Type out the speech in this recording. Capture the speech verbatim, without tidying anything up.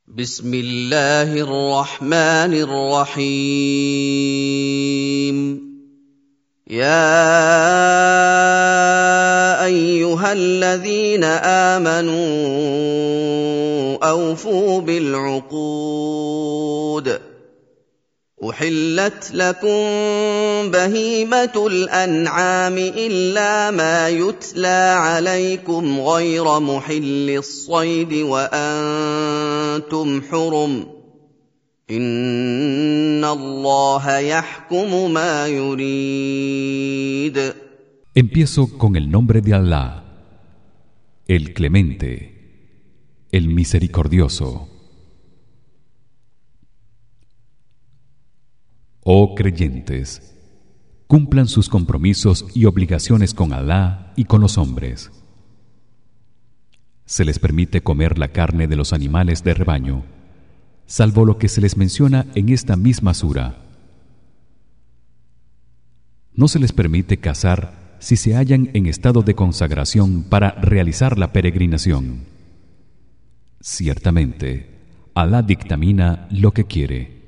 بسم الله الرحمن الرحيم يا أيها الذين آمنوا أوفوا بالعقود أحلت لكم بهيمة الأنعام إلا ما يتلى عليكم غير محل الصيد وأنتم حرم إن الله يحكم ما يريد. Empiezo con el nombre de Allah, el Clemente, el Misericordioso. Oh creyentes, cumplan sus compromisos y obligaciones con Alá y con los hombres. Se les permite comer la carne de los animales de rebaño, salvo lo que se les menciona en esta misma sura. No se les permite cazar si se hallan en estado de consagración para realizar la peregrinación. Ciertamente, Alá dictamina lo que quiere.